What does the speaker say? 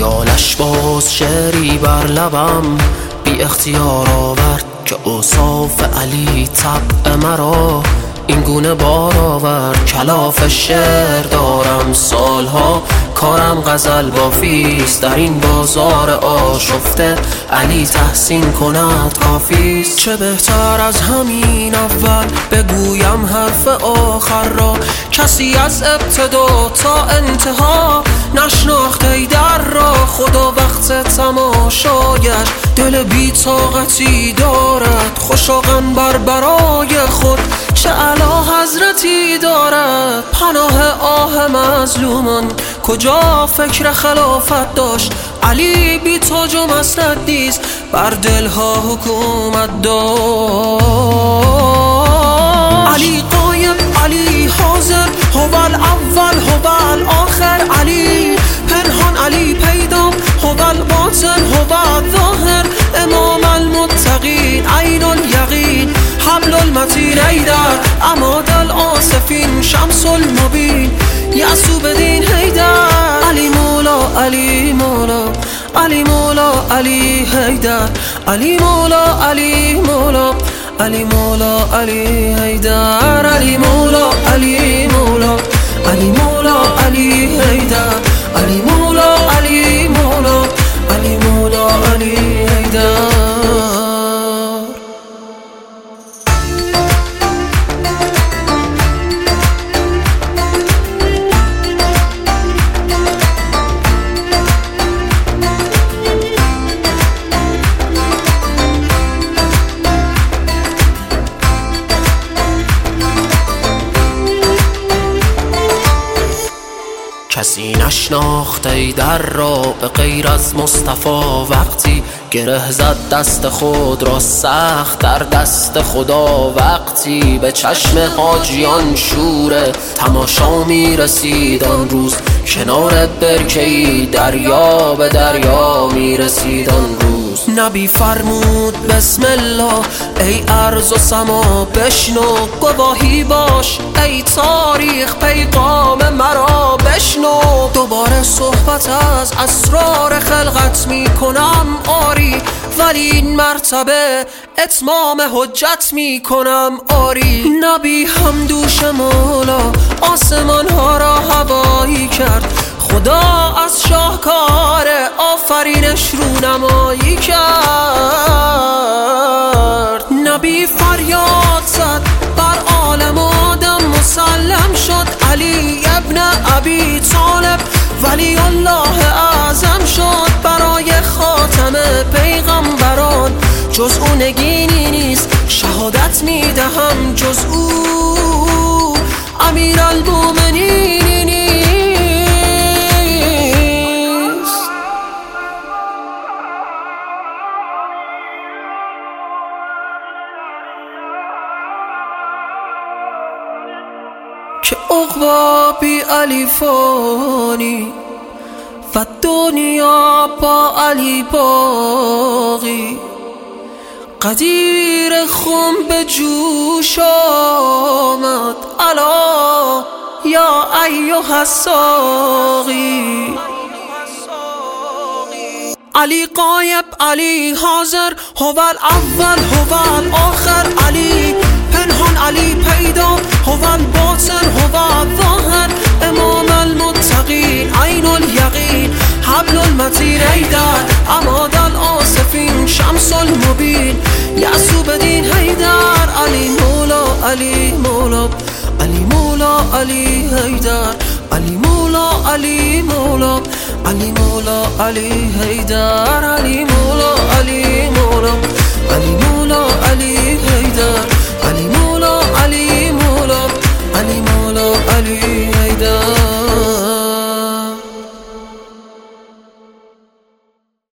خیالش باز شعری بر لبم بی اختیار آورد که اوصاف علی طبع مرا این گونه بار آورد. کلاف شعر دارم سالها، کارم غزل بافیست، در این بازار آشفته علی تحسین کند کافیست. چه بهتر از همین اول بگویم حرف آخر را، کسی از ابتدا تا انتها نشناخت حیدر را. خدا وقت تماشایش دل بی طاقتی دارد، خوشا برای خود چه اعلی حضرتی دارد. پناه آه مظلومان کجا فکر خلافت داشت، علی بی تاج و مسند نیز بر دلها حکومت داشت. علی قایب، علی حاضر، هو الاول هو الاخر، علی پنهان، علی پیدا، هو الباطن هو الظاهر، امام المتقین، عین الیقین، حبل المتین، حیدر عماد الآسفین، شمس المبین، یعصوب دین حیدر. علی مولا، علی مولا، علی مولا، علی حیدر، علی مولا، علی مولا، علی مولا، علی حیدر، علی مولا، علی مولا، علی مولا، علی حیدر، علی مولا، علی مولا، علی مولا، علی حیدر. کسی نشناخت حیدر را به غیر از مصطفی، وقتی گره زد دست خود را سخت در دست خدا. وقتی به چشم حاجیان شور تماشا می رسید آن روز، کنار برکه‌ای دریا به دریا می رسید آن روز. نبی فرمود بسم الله، ای ارض و سما بشنو، گواهی باش ای تاریخ پیغام مرا بشنو. دوباره صحبت از اسرار خلقت می کنم آری، ولی این مرتبه اتمام حجت می کنم آری. نبی هم دوش مولا آسمان ها را هوایی کرد، خدا از شاهکار آفرینش رونمایی کرد. نبی فریاد زد بر عالم آدم مسلم شد، علی ابن ابی طالب ولی الله اعظم شد. برای خاتم پیغمبران جز او نگینی نیست، شهادت میدهم جز او امیرالمومنین نیست. که عقبا بی علی فانی و دنیا با علی باقی، قدیر خم به جوش آمد الا یا ایها الساقی. علی قایب، علی حاضر، هو الاول هو الاخر، علی پنهان، علی پیدا، هو الباطن هو الظاهر، امام المتقین، عین الیقین، حبل المتین، حیدر عماد الآسفین، شمس المبین، یعصوب دین حیدر. علی مولا، علی مولا، علی مولا، علی حیدر، علی مولا، علی مولا، علی مولا، علی حیدر، علی مولا، علی مولا، علی مولا، علی